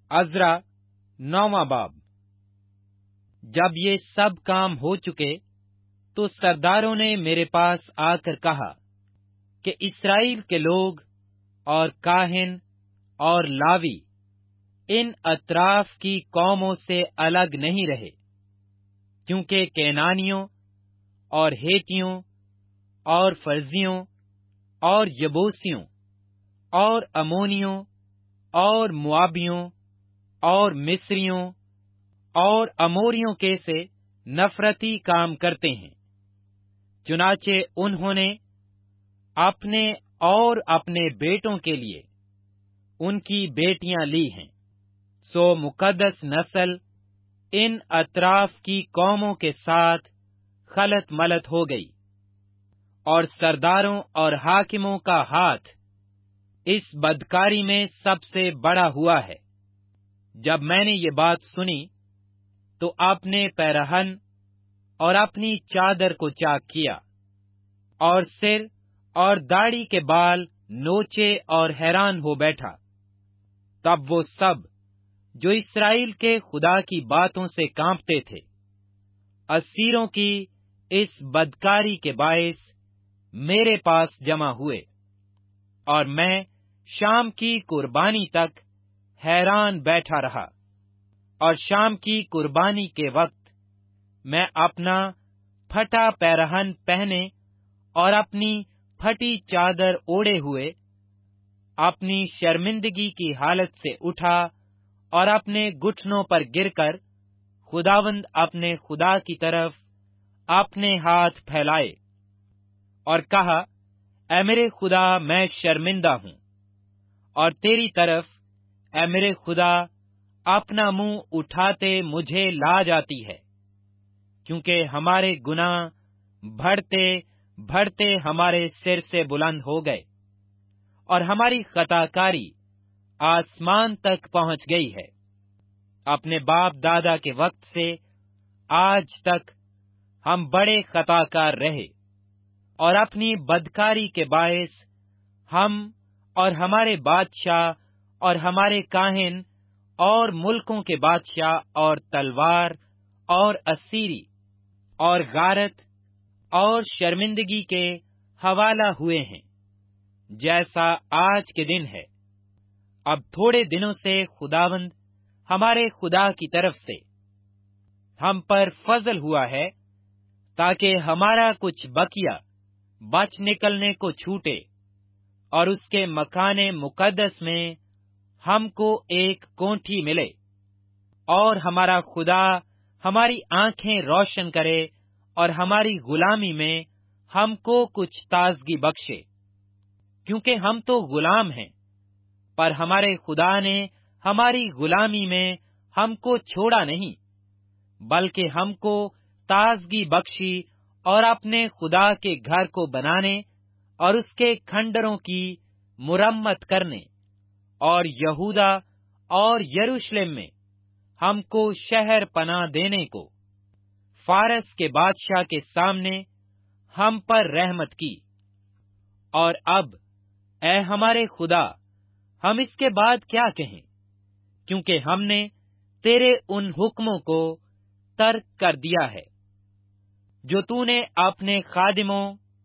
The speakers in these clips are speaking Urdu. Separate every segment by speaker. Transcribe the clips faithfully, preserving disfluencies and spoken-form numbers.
Speaker 1: عزرا نوواں باب۔ جب یہ سب کام ہو چکے تو سرداروں نے میرے پاس آ کر کہا کہ اسرائیل کے لوگ اور کاہن اور لاوی ان اطراف کی قوموں سے الگ نہیں رہے، کیونکہ کینانیوں اور ہیتیوں اور فرزیوں اور یبوسیوں اور امونیوں اور موابیوں اور مصریوں اور اموریوں کے سے نفرتی کام کرتے ہیں۔ چنانچہ انہوں نے اپنے اور اپنے بیٹوں کے لیے ان کی بیٹیاں لی ہیں، سو مقدس نسل ان اطراف کی قوموں کے ساتھ خلط ملط ہو گئی، اور سرداروں اور حاکموں کا ہاتھ اس بدکاری میں سب سے بڑا ہوا ہے۔ جب میں نے یہ بات سنی تو اپنے پیرہن اور اپنی چادر کو چاک کیا، اور سر اور داڑھی کے بال نوچے اور حیران ہو بیٹھا۔ تب وہ سب جو اسرائیل کے خدا کی باتوں سے کانپتے تھے، اسیروں کی اس بدکاری کے باعث میرے پاس جمع ہوئے، اور میں شام کی قربانی تک حیران بیٹھا رہا۔ اور شام کی قربانی کے وقت میں اپنا پھٹا پیرہن پہنے اور اپنی پھٹی چادر اوڑے ہوئے اپنی شرمندگی کی حالت سے اٹھا اور اپنے گھٹنوں پر گر کر خداوند اپنے خدا کی طرف اپنے ہاتھ پھیلائے اور کہا، اے میرے خدا، میں شرمندہ ہوں، اور تیری طرف اے میرے خدا اپنا منہ اٹھاتے مجھے لاج آتی ہے، کیونکہ ہمارے گناہ بڑھتے بڑھتے ہمارے سر سے بلند ہو گئے، اور ہماری خطا کاری آسمان تک پہنچ گئی ہے۔ اپنے باپ دادا کے وقت سے آج تک ہم بڑے خطا کار رہے، اور اپنی بدکاری کے باعث ہم اور ہمارے بادشاہ اور ہمارے کاہن اور ملکوں کے بادشاہ اور تلوار اور اسیری اور غارت اور شرمندگی کے حوالہ ہوئے ہیں، جیسا آج کے دن ہے۔ اب تھوڑے دنوں سے خداوند ہمارے خدا کی طرف سے ہم پر فضل ہوا ہے، تاکہ ہمارا کچھ بقیہ بچ نکلنے کو چھوٹے، اور اس کے مکان مقدس میں ہم کو ایک کونٹھی ملے، اور ہمارا خدا ہماری آنکھیں روشن کرے اور ہماری غلامی میں ہم کو کچھ تازگی بخشے، کیونکہ ہم تو غلام ہیں، پر ہمارے خدا نے ہماری غلامی میں ہم کو چھوڑا نہیں، بلکہ ہم کو تازگی بخشی اور اپنے خدا کے گھر کو بنانے اور اس کے کھنڈروں کی مرمت کرنے، اور یہودا اور یروشلم میں ہم کو شہر پناہ دینے کو، فارس کے بادشاہ کے سامنے ہم پر رحمت کی۔ اور اب اے ہمارے خدا، ہم اس کے بعد کیا کہیں، کیونکہ ہم نے تیرے ان حکموں کو ترک کر دیا ہے جو تو نے اپنے خادموں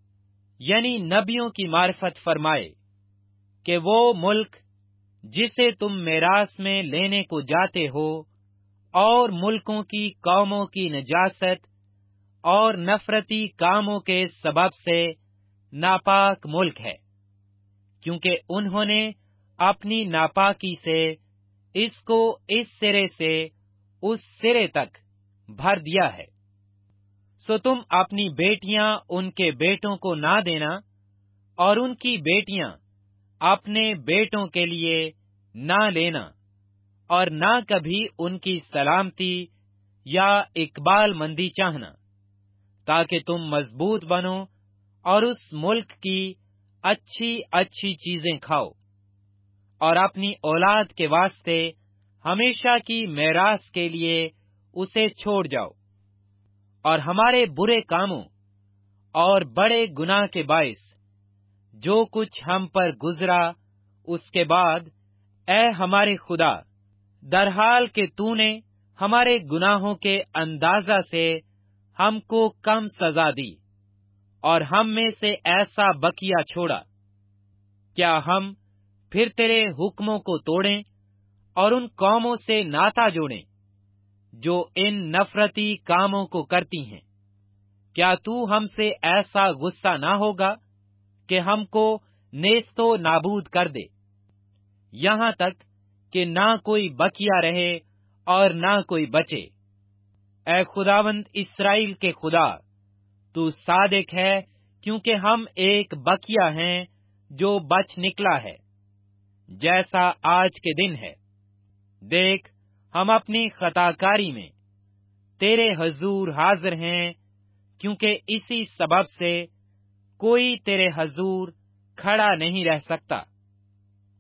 Speaker 1: یعنی نبیوں کی معرفت فرمائے، کہ وہ ملک جسے تم میراث میں لینے کو جاتے ہو اور ملکوں کی قوموں کی نجاست اور نفرتی کاموں کے سبب سے ناپاک ملک ہے، کیونکہ انہوں نے اپنی ناپاکی سے اس کو اس سرے سے اس سرے تک بھر دیا ہے۔ سو تم اپنی بیٹیاں ان کے بیٹوں کو نہ دینا، اور ان کی بیٹیاں اپنے بیٹوں کے لیے نہ لینا، اور نہ کبھی ان کی سلامتی یا اقبال مندی چاہنا، تاکہ تم مضبوط بنو اور اس ملک کی اچھی اچھی چیزیں کھاؤ، اور اپنی اولاد کے واسطے ہمیشہ کی میراث کے لیے اسے چھوڑ جاؤ۔ اور ہمارے برے کاموں اور بڑے گناہ کے باعث جو کچھ ہم پر گزرا، اس کے بعد اے ہمارے خدا، درحال کہ تو نے ہمارے گناہوں کے اندازہ سے ہم کو کم سزا دی اور ہم میں سے ایسا بقیہ چھوڑا، کیا ہم پھر تیرے حکموں کو توڑیں اور ان قوموں سے ناطا جوڑیں جو ان نفرتی کاموں کو کرتی ہیں؟ کیا تو ہم سے ایسا غصہ نہ ہوگا کہ ہم کو نیست و نابود کر دے، یہاں تک کہ نہ کوئی بقیہ رہے اور نہ کوئی بچے؟ اے خداوند اسرائیل کے خدا، تو صادق ہے، کیونکہ ہم ایک بقیہ ہیں جو بچ نکلا ہے، جیسا آج کے دن ہے۔ دیکھ، ہم اپنی خطا کاری میں تیرے حضور حاضر ہیں، کیونکہ اسی سبب سے کوئی تیرے حضور کھڑا نہیں رہ سکتا۔